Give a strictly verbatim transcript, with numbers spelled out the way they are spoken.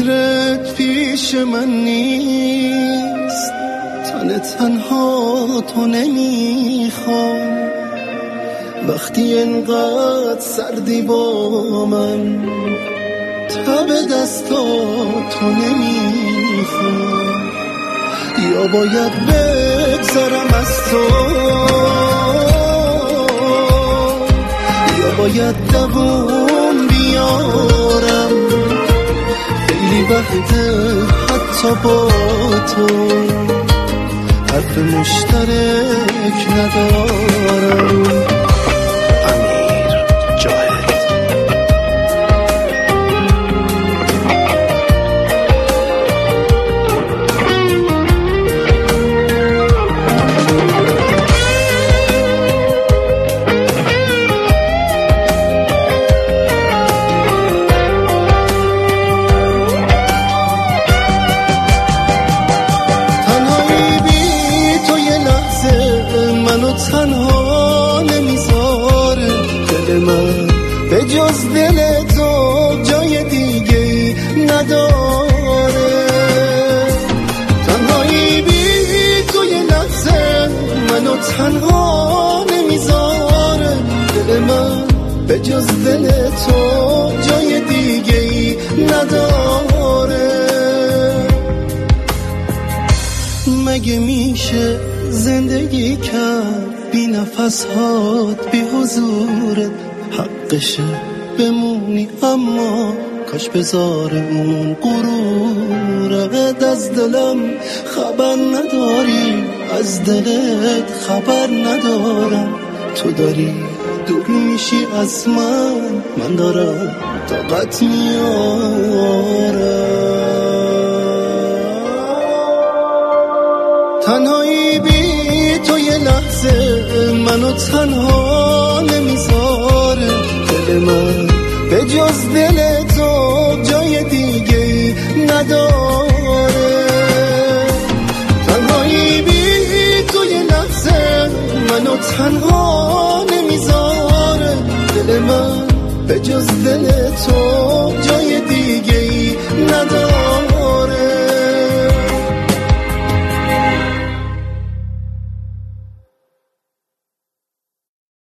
فکرت پیش من نیست، تن تنها تو نمیخوام. وقتی انقدر سردی با من، تب دستا تو نمیخوام. یا باید بگذارم از تو، یا باید دووم بیارم. خیلی وقته حتی با تو حرف مشترک ندارم. تنها نمیذاره دل من، به جز دل تو جای دیگه ای نداره. تنهایی بی تو یه لحظه منو تنها نمیذاره دل من، به جز دل تو جای دیگه ای نداره. مگه میشه زندگی کرد بی نفس هات بی حضورت؟ حقشه بمونی اما کاش بذاره اون غرورت. از دلم خبر نداری، از دلت خبر ندارم. تو داری دور میشی از من، من دارم طاقت میارم. تنهایی بی تو یه لحظه منو تنها نمیذاره دل من، به جز دل تو جای دیگه ای نداره. تنهایی بی تو یه لحظه منو تنها